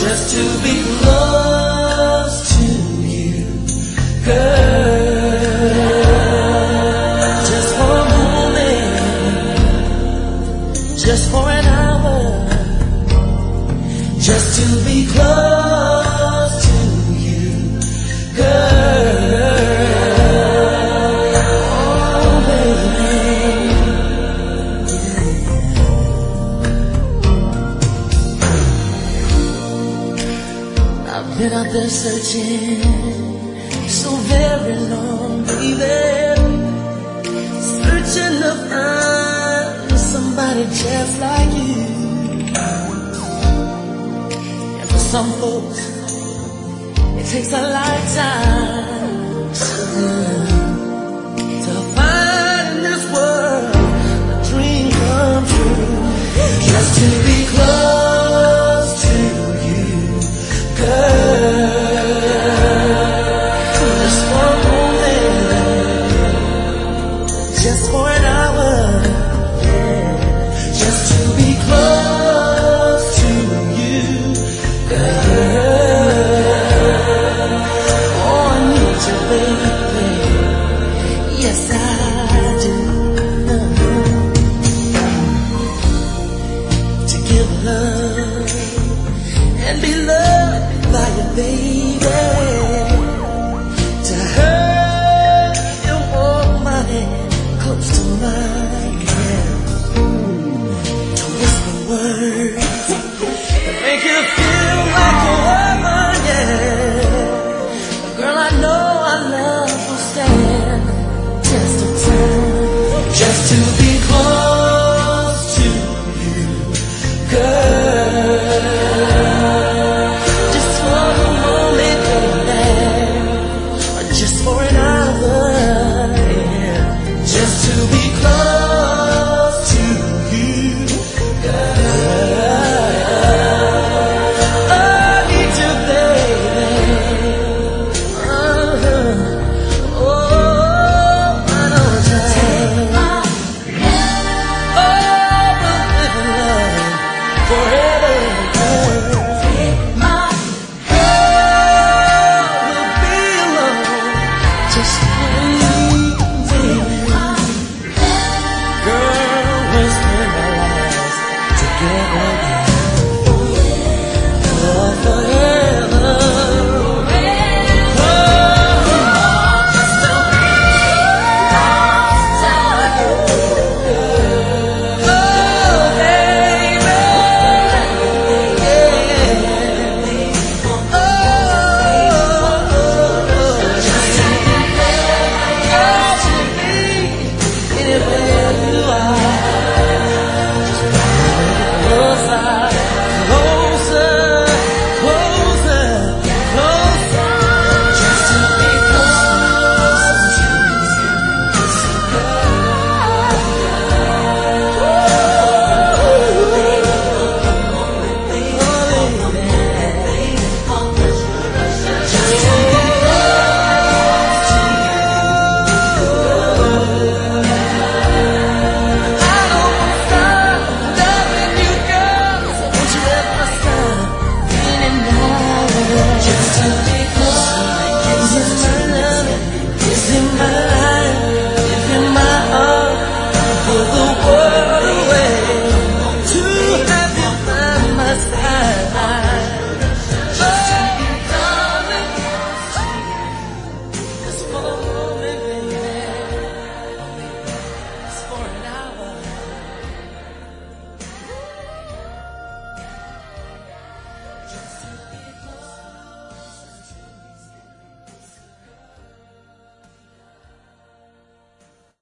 just to be close to you, girl. Just for a moment, just for an hour, just to be close to you, girl. Oh, baby. I've been out there searching so very long, baby, searching to find somebody just like you. And for some folks, it takes a lifetime to find in this world a dream come true. Just to be close to you, girl. Just for a moment, just for an hour, yeah. Just to be close to you, girl. Oh, I need you, baby. Yes, I do. To give love and be loved by you, baby. To hold your warm body close to mine, yeah. To whisper words